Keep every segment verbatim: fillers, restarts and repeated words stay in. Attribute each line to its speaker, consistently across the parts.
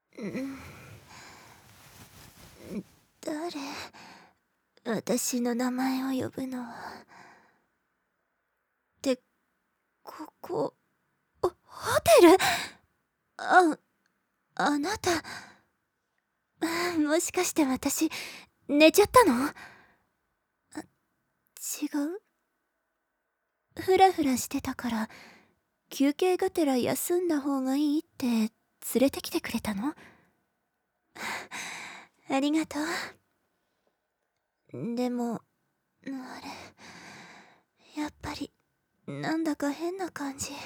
Speaker 1: 誰？私の名前を呼ぶのは。ってここホテル？ああなた、もしかして私寝ちゃったの？あ、違う？フラフラしてたから休憩がてら休んだ方がいいって連れてきてくれたの？ありがとう。でもあれ、やっぱりなんだか変な感じ。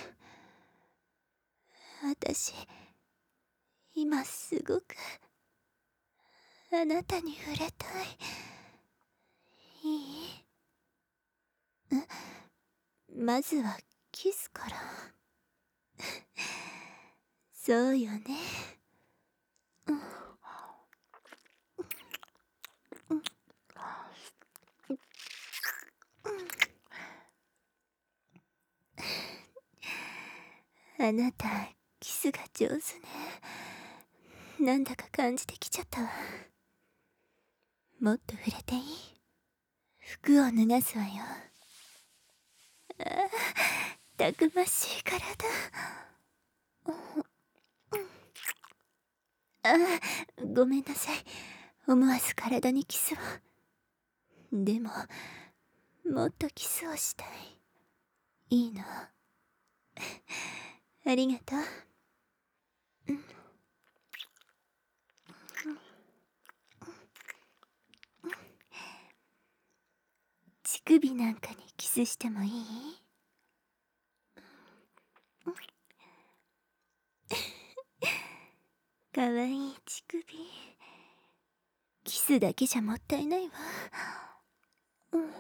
Speaker 1: 私今すごくあなたに触れたい。いい？まずはキスから。そうよね。うんあなたキスが上手ね。なんだか感じてきちゃったわ。もっと触れていい？服を脱がすわよ。ああ、たくましい体。ああ、ごめんなさい。思わず体にキスを。でももっとキスをしたい。いいの？ありがとう。うん、乳首なんかにキスしてもいい？かわいい乳首。キスだけじゃもったいないわ。うん、うん、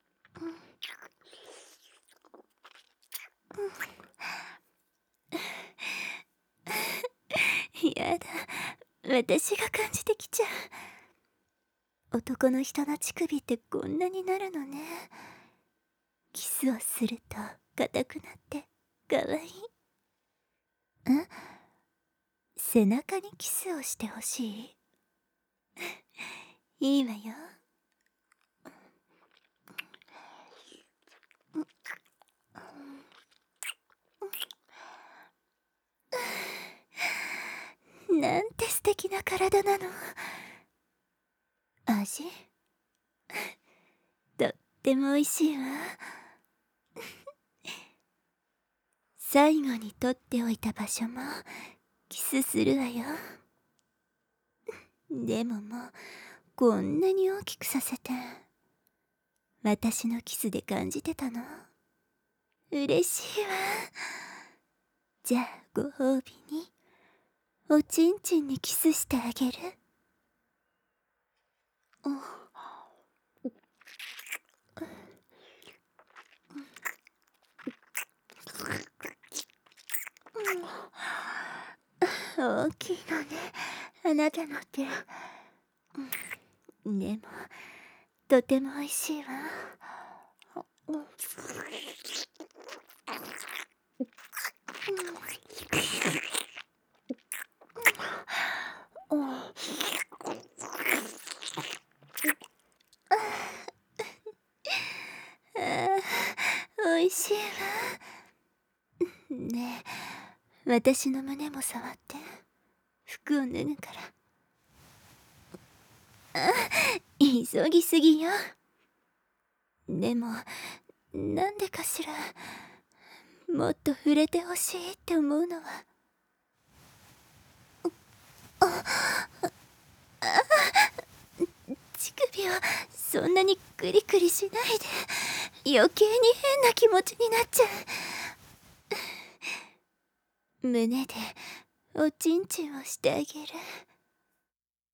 Speaker 1: やだ、私が感じてきちゃう。男の人の乳首ってこんなになるのね。キスをすると硬くなってかわいい。ん？背中にキスをしてほしい？いいわよ。なんて素敵な体なの。味？とっても美味しいわ。最後に取っておいた場所もキスするわよ。でももうこんなに大きくさせて私のキスで感じてたの？嬉しいわ。じゃあご褒美におちんちんにキスしてあげる。大きいのね、あなたの手。でもとても美味しいわ。美味しいわ。ねえ、私の胸も触って。服を脱ぐから。あ、急ぎすぎよ。でもなんでかしら、もっと触れてほしいって思うのは。乳首をそんなにクリクリしないで。余計に変な気持ちになっちゃう。胸でおちんちんをしてあげる。